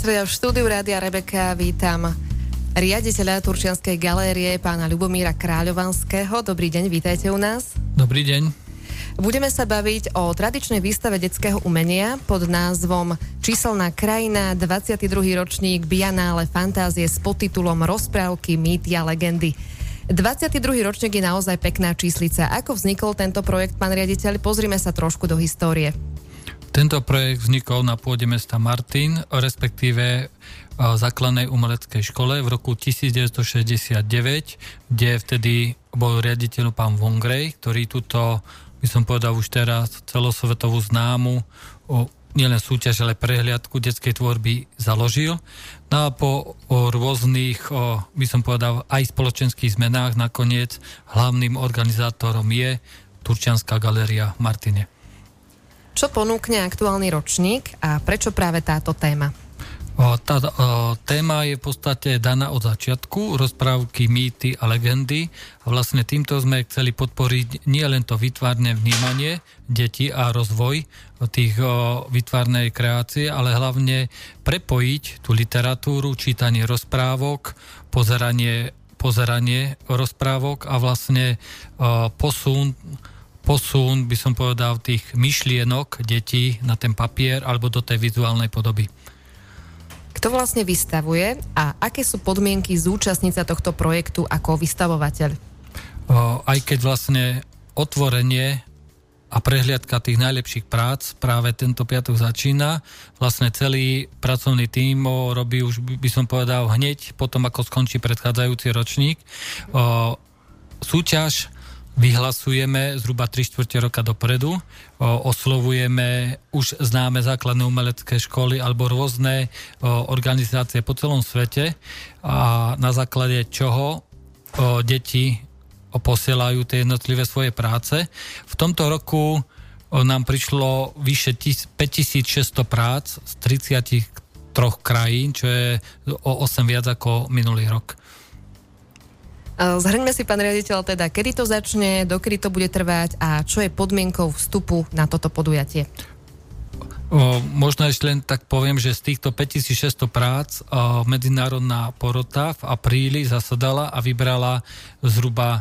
V štúdiu Rádia Rebeka vítam riaditeľa Turčianskej galérie, pána Ľubomíra Kráľovanského. Dobrý deň, vítajte u nás. Dobrý deň. Budeme sa baviť o tradičnej výstave detského umenia pod názvom Číselná krajina, 22. ročník Bianále fantázie s podtitulom Rozprávky, mýty a legendy. 22. ročník je naozaj pekná číslica. Ako vznikol tento projekt, pán riaditeľ? Pozrime sa trošku do histórie. Tento projekt vznikol na pôde mesta Martin, respektíve základnej umeleckej škole v roku 1969, kde vtedy bol riaditeľ pán Vongrej, ktorý túto, by som povedal už teraz, celosvetovú známu nielen súťaž, ale prehliadku detskej tvorby založil. No a po rôznych, by som povedal, aj spoločenských zmenách nakoniec hlavným organizátorom je Turčianska galéria v Martine. Čo ponúkne aktuálny ročník a prečo práve táto téma? Tá téma je v podstate daná od začiatku, rozprávky, mýty a legendy. A vlastne týmto sme chceli podporiť nie len to výtvarné vnímanie detí a rozvoj tých výtvarnej kreácie, ale hlavne prepojiť tú literatúru, čítanie rozprávok, pozeranie rozprávok a vlastne posun, by som povedal, tých myšlienok detí na ten papier alebo do tej vizuálnej podoby. Kto vlastne vystavuje a aké sú podmienky zúčastniť sa tohto projektu ako vystavovateľ? Aj keď vlastne otvorenie a prehliadka tých najlepších prác práve tento piatok začína, vlastne celý pracovný tím robí už, by som povedal, hneď potom, ako skončí predchádzajúci ročník. Súťaž vyhlasujeme zhruba 3/4 roka dopredu, oslovujeme už známe základné umelecké školy alebo rôzne organizácie po celom svete a na základe čoho deti posielajú tie jednotlivé svoje práce. V tomto roku nám prišlo vyše 5600 prác z 33 krajín, čo je o 8 viac ako minulý rok. Zhrňme si, pán riaditeľ, teda, kedy to začne, dokedy to bude trvať a čo je podmienkou vstupu na toto podujatie? Možno ešte len tak poviem, že z týchto 5600 prác medzinárodná porota v apríli zasadala a vybrala zhruba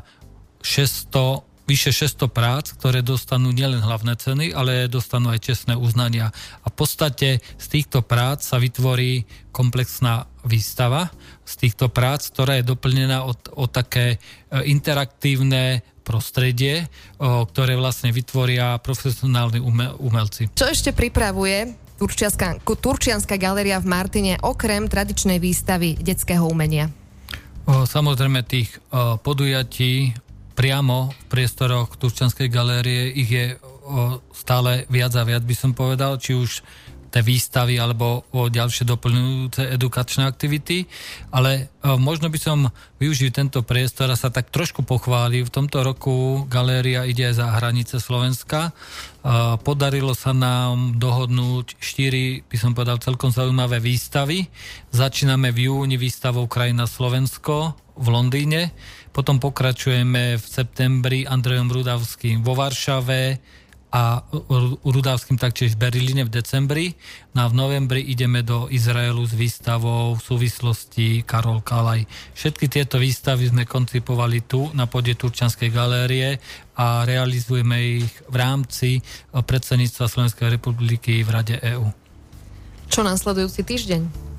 vyše 600 prác, ktoré dostanú nielen hlavné ceny, ale dostanú aj čestné uznania. A v podstate z týchto prác sa vytvorí komplexná výstava z týchto prác, ktorá je doplnená o také interaktívne prostredie, ktoré vlastne vytvoria profesionálni umelci. Čo ešte pripravuje Turčianska galéria v Martine okrem tradičnej výstavy detského umenia? Samozrejme tých podujatí priamo v priestoroch Turčianskej galérie ich je stále viac a viac, by som povedal, či už tie výstavy alebo ďalšie doplňujúce edukačné aktivity, ale možno by som využil tento priestor a sa tak trošku pochválil. V tomto roku galéria ide aj za hranice Slovenska. Podarilo sa nám dohodnúť 4, by som povedal, celkom zaujímavé výstavy. Začíname v júni výstavou Krajina Slovensko v Londýne, potom pokračujeme v septembri Andrejom Rudavským vo Varšave a Rudavským taktiež v Berlíne v decembri. No a v novembri ideme do Izraelu s výstavou v súvislosti Karol Kalaj. Všetky tieto výstavy sme koncipovali tu na pôde Turčianskej galérie a realizujeme ich v rámci predsedníctva Slovenskej republiky v Rade EÚ. Čo nasledujúci týždeň?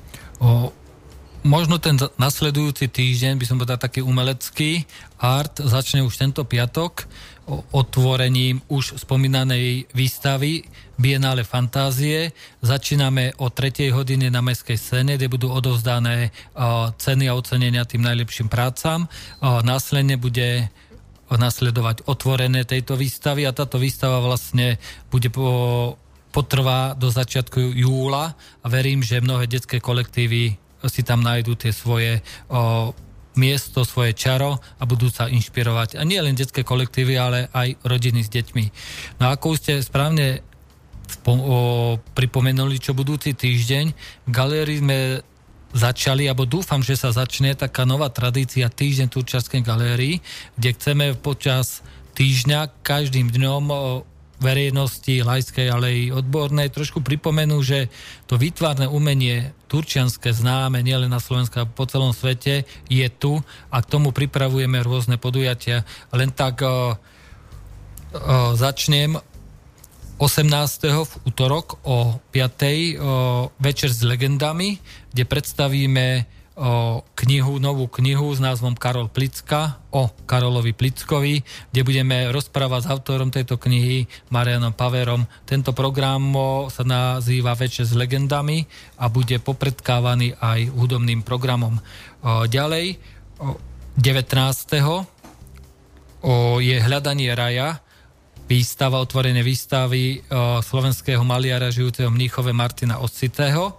Možno ten nasledujúci týždeň, by som povedal taký umelecký art, začne už tento piatok otvorením už spomínanej výstavy Bianále fantázie. Začíname o 3:00 hodine na mestskej scéne, kde budú odovzdané ceny a ocenenia tým najlepším prácam. Následne bude nasledovať otvorené tejto výstavy a táto výstava vlastne bude potrvá do začiatku júla a verím, že mnohé detské kolektívy si tam nájdú tie svoje miesto, svoje čaro a budú sa inšpirovať. A nie len detské kolektívy, ale aj rodiny s deťmi. No a ako ste správne pripomenuli, čo budúci týždeň v galérii sme začali, alebo dúfam, že sa začne taká nová tradícia Týždeň Turčianskej galérii, kde chceme počas týždňa každým dňom verejnosti, laickej, ale i odbornej, trošku pripomenú, že to výtvarné umenie turčianske známe nielen na Slovensku, po celom svete je tu a k tomu pripravujeme rôzne podujatia. Len tak začnem 18. v útorok o 5. večer s legendami, kde predstavíme novú knihu s názvom Karol Plicka o Karolovi Plickovi, kde budeme rozprávať s autorom tejto knihy Marianom Paverom. Tento program sa nazýva Večer s legendami a bude popredkávaný aj hudobným programom. Ďalej 19. je Hľadanie raja, výstava, otvorené výstavy slovenského maliara žijúceho v Mníchove Martina Oscitého.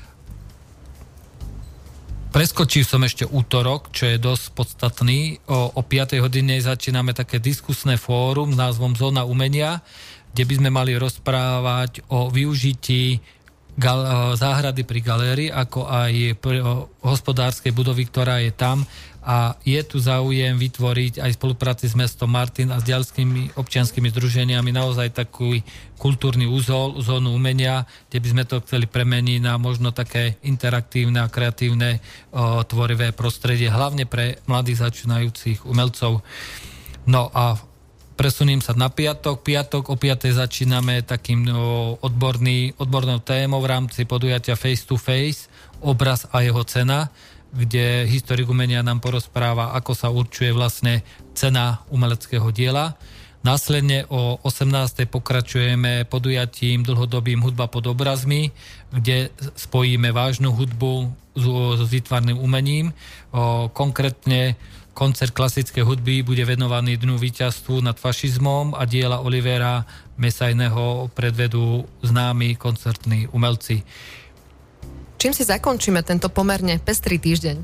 Preskočil som ešte útorok, čo je dosť podstatný. O 5. hodine začíname také diskusné fórum s názvom Zóna umenia, kde by sme mali rozprávať o využití záhrady pri galérii, ako aj hospodárskej budovy, ktorá je tam. A je tu záujem vytvoriť aj spolupráci s mestom Martin a s ďalšími občianskými združeniami naozaj taký kultúrny úzol, zónu umenia, kde by sme to chceli premeniť na možno také interaktívne a kreatívne tvorivé prostredie, hlavne pre mladých začínajúcich umelcov. No a presuniem sa na piatok. Piatok o 5. začíname takým odbornou témou v rámci podujatia Face to Face, obraz a jeho cena, kde historik umenia nám porozpráva, ako sa určuje vlastne cena umeleckého diela. Následne o 18. pokračujeme podujatím dlhodobým Hudba pod obrazmi, kde spojíme vážnu hudbu s výtvarným umením. Konkrétne koncert klasickej hudby bude venovaný Dňu víťazstvu nad fašizmom a diela Olivera Messiaenneho predvedú známi koncertní umelci. Čím si zakončíme tento pomerne pestrý týždeň?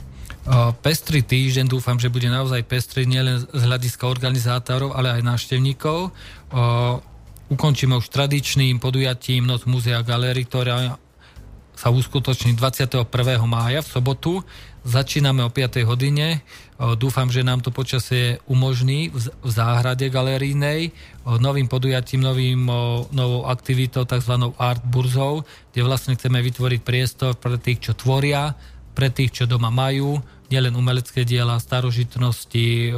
Pestrý týždeň, dúfam, že bude naozaj pestrý nielen z hľadiska organizátorov, ale aj návštevníkov. Ukončíme už tradičným podujatím Noc múzea galérii, ktorá sa uskutoční 21. mája v sobotu. Začíname o 5. hodine. Dúfam, že nám to počasie umožní v záhrade galerijnej novým podujatím, novou aktivitou, tzv. Art burzou, kde vlastne chceme vytvoriť priestor pre tých, čo tvoria, pre tých, čo doma majú, nielen umelecké diela, starožitnosti,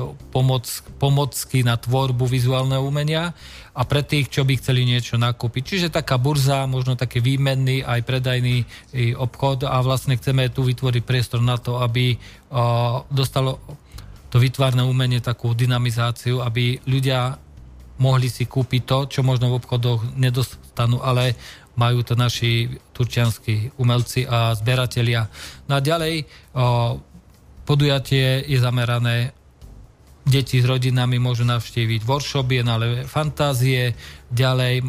pomocky na tvorbu vizuálneho umenia a pre tých, čo by chceli niečo nakúpiť. Čiže taká burza, možno taký výmenný aj predajný obchod a vlastne chceme tu vytvoriť priestor na to, aby dostalo to výtvarné umenie takú dynamizáciu, aby ľudia mohli si kúpiť to, čo možno v obchodoch nedostanú, ale majú to naši turčianski umelci a zberatelia. No a ďalej podujatie je zamerané, deti s rodinami môžu navštíviť workshop, ale fantázie, ďalej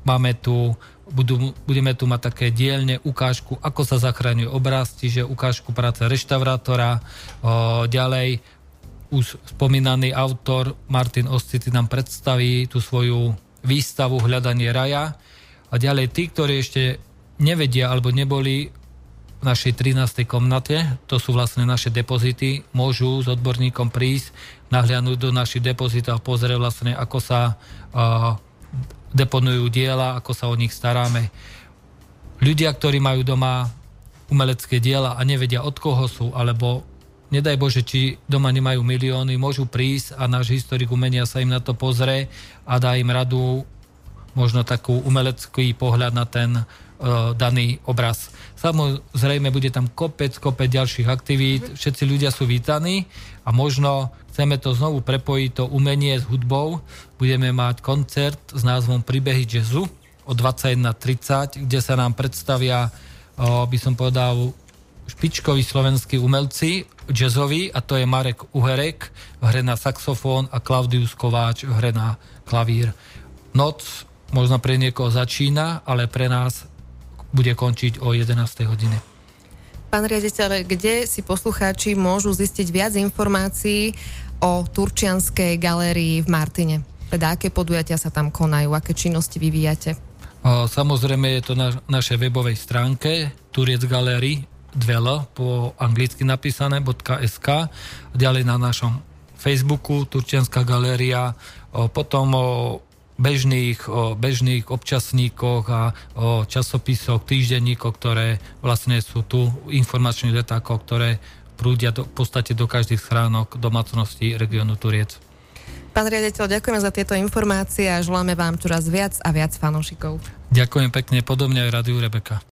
budeme tu mať také dielne ukážku, ako sa zachraňuje obraz, čiže ukážku práce reštaurátora, ďalej už spomínaný autor Martin Oscity nám predstaví tú svoju výstavu Hľadanie raja a ďalej tí, ktorí ešte nevedia alebo neboli v našej 13. komnate, to sú vlastne naše depozity, môžu s odborníkom prísť, nahliadnúť do našich depozitov a pozrieť vlastne, ako sa deponujú diela, ako sa o nich staráme. Ľudia, ktorí majú doma umelecké diela a nevedia, od koho sú, alebo nedaj Bože, či doma nemajú milióny, môžu prísť a náš historik umenia sa im na to pozrie a dá im radu, možno takú umelecký pohľad na ten daný obraz. Samozrejme, bude tam kopec ďalších aktivít, všetci ľudia sú vítaní a možno chceme to znovu prepojiť, to umenie s hudbou. Budeme mať koncert s názvom Príbehy jazzu o 21:30, kde sa nám predstavia, by som povedal, špičkoví slovenskí umelci jazzoví, a to je Marek Uherek, hre na saxofón, a Klaudius Kováč, hre na klavír. Noc možno pre niekoho začína, ale pre nás bude končiť o 11. hodine. Pán riaditeľ, kde si poslucháči môžu zistiť viac informácií o Turčianskej galérii v Martine? Teda aké podujatia sa tam konajú, aké činnosti vyvíjate? Samozrejme je to na našej webovej stránke Turiec Gallery, po anglicky napísané .sk, ďalej na našom Facebooku Turčianska galéria, potom bežných občasníkoch a o časopisoch, týždenníkoch, ktoré vlastne sú tu informačných letákov, ktoré prúdia v podstate do každých schránok domácností regiónu Turiec. Pán riaditeľ, ďakujeme za tieto informácie a želáme vám čoraz viac a viac fanúšikov. Ďakujem pekne, podobne aj Rádiu Rebeka.